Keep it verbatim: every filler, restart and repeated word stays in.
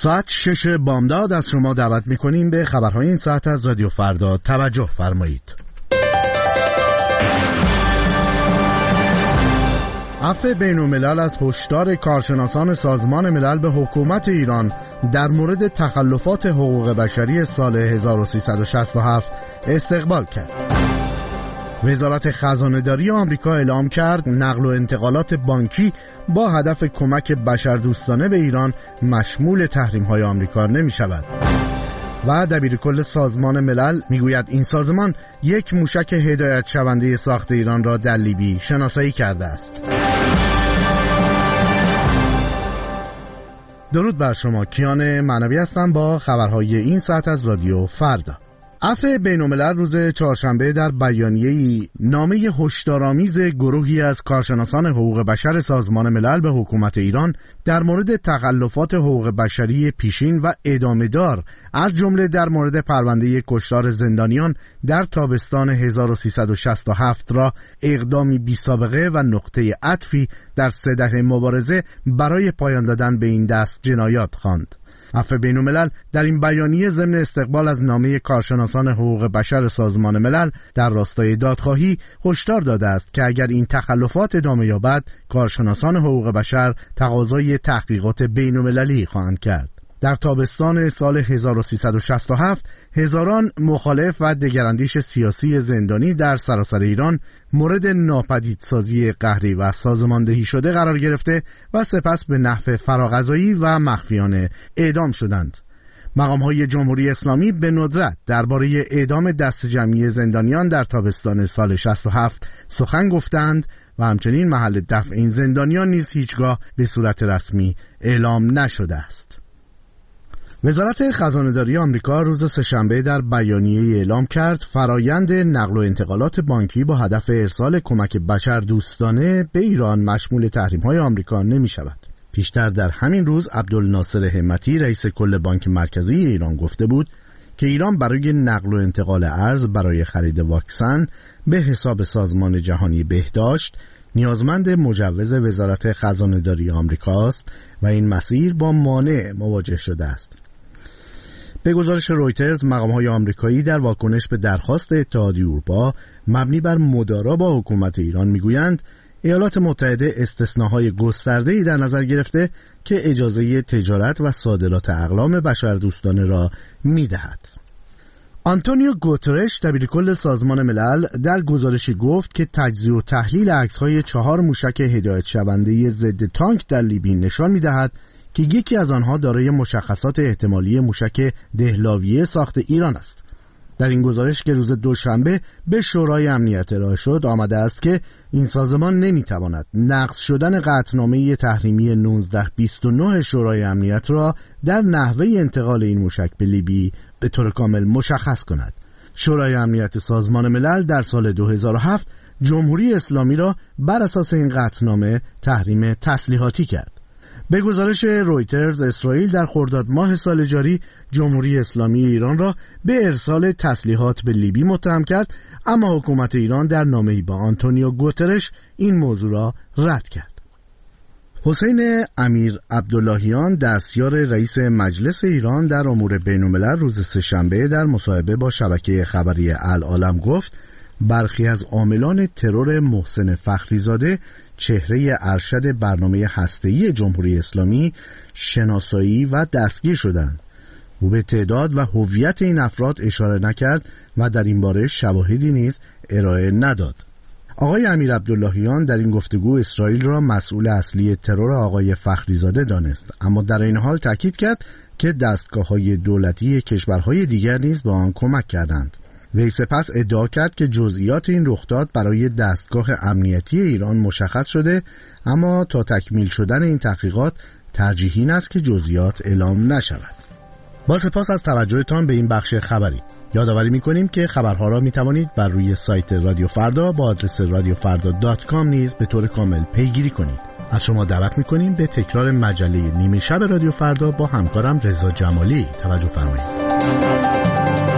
ساعت شش بامداد از شما دعوت میکنیم به خبرهای این ساعت از رادیو فردا توجه فرمایید. عفو بین الملل از هشدار کارشناسان سازمان ملل به حکومت ایران در مورد تخلفات حقوق بشری سال هزار و سیصد و شصت و هفت استقبال کرد. وزارت خزانه‌داری آمریکا اعلام کرد نقل و انتقالات بانکی با هدف کمک بشردوستانه به ایران مشمول تحریم‌های آمریکا نمی‌شود. و دبیرکل سازمان ملل میگوید این سازمان یک موشک هدایت شونده ساخت ایران را در لیبی شناسایی کرده است. درود بر شما، کیان معنوی هستم با خبرهای این ساعت از رادیو فردا. عفو بین الملل روز چهارشنبه در بیانیه‌ای نامه هشدارآمیز گروهی از کارشناسان حقوق بشر سازمان ملل به حکومت ایران در مورد تخلفات حقوق بشری پیشین و ادامه‌دار از جمله در مورد پرونده کشتار زندانیان در تابستان هزار و سیصد و شصت و هفت را اقدامی بی‌سابقه و نقطه عطفی در سه دهه مبارزه برای پایان دادن به این دست جنایات خواند. عفو بین الملل در این بیانیه ضمن استقبال از نامه کارشناسان حقوق بشر سازمان ملل در راستای دادخواهی هشدار داده است که اگر این تخلفات ادامه یابد، کارشناسان حقوق بشر تقاضای تحقیقات بین المللی خواهند کرد. در تابستان سال هزار و سیصد و شصت و هفت هزاران مخالف و دگراندیش سیاسی زندانی در سراسر ایران مورد ناپدیدسازی قهری و سازماندهی شده قرار گرفته و سپس به نحو فراقضایی و مخفیانه اعدام شدند. مقام‌های جمهوری اسلامی به ندرت درباره اعدام دست جمعی زندانیان در تابستان سال شصت و هفت سخن گفتند و همچنین محل دفع این زندانیان نیز هیچگاه به صورت رسمی اعلام نشده است. وزارت خزانه‌داری آمریکا روز سه‌شنبه در بیانیه‌ای اعلام کرد فرایند نقل و انتقالات بانکی با هدف ارسال کمک بشردوستانه به ایران مشمول تحریم‌های آمریکا نمی‌شود. پیشتر در همین روز عبدالناصر همتی رئیس کل بانک مرکزی ایران گفته بود که ایران برای نقل و انتقال ارز برای خرید واکسن به حساب سازمان جهانی بهداشت نیازمند مجوز وزارت خزانه‌داری آمریکاست و این مسیر با مانع مواجه شده است. به گزارش رویترز، مقام‌های آمریکایی در واکنش به درخواست اتحادیه اروپا مبنی بر مدارا با حکومت ایران میگویند ایالات متحده استثناهای گسترده‌ای در نظر گرفته که اجازه تجارت و صادرات اقلام بشردوستانه را می‌دهد. آنتونیو گوترش دبیرکل سازمان ملل در گزارشی گفت که تجزیه و تحلیل عکس‌های چهار موشک هدایت شونده ضد تانک در لیبی نشان می‌دهد که یکی از آنها دارای مشخصات احتمالی موشک دهلاویه ساخت ایران است. در این گزارش که روز دوشنبه به شورای امنیت ارائه شد آمده است که این سازمان نمیتواند نقض شدن قطعنامه تحریمی نوزده بیست و نه شورای امنیت را در نحوه انتقال این موشک به لیبی به طور کامل مشخص کند. شورای امنیت سازمان ملل در سال دو هزار و هفت جمهوری اسلامی را بر اساس این قطعنامه تحریم تسلیحاتی کرد. به گزارش رویترز، اسرائیل در خرداد ماه سال جاری جمهوری اسلامی ایران را به ارسال تسلیحات به لیبی متهم کرد، اما حکومت ایران در نامه‌ای با آنتونیو گوترش این موضوع را رد کرد. حسین امیر عبداللهیان دستیار رئیس مجلس ایران در امور بین‌الملل روز سه‌شنبه در مصاحبه با شبکه خبری العالم گفت برخی از عاملان ترور محسن فخریزاده چهره ارشد برنامه هسته‌ای جمهوری اسلامی شناسایی و دستگیر شدند. او به تعداد و هویت این افراد اشاره نکرد و در این باره شواهدی نیز ارائه نداد. آقای امیر عبداللهیان در این گفتگو اسرائیل را مسئول اصلی ترور آقای فخریزاده دانست، اما در این حال تاکید کرد که دستگاه‌های دولتی کشورهای دیگر نیز به آن کمک کردند. وی سپس ادعا کرد که جزئیات این رخداد برای دستگاه امنیتی ایران مشخص شده، اما تا تکمیل شدن این تحقیقات ترجیح این است که جزئیات اعلام نشود. با سپاس از توجهتان به این بخش خبری. یادآوری می‌کنیم که خبرها را می‌توانید بر روی سایت رادیو فردا با آدرس رادیو فردا دات کام نیز به طور کامل پیگیری کنید. از شما دعوت می‌کنیم به تکرار مجله نیمه شب رادیو فردا با همکارم رضا جمالی توجه فرمایید.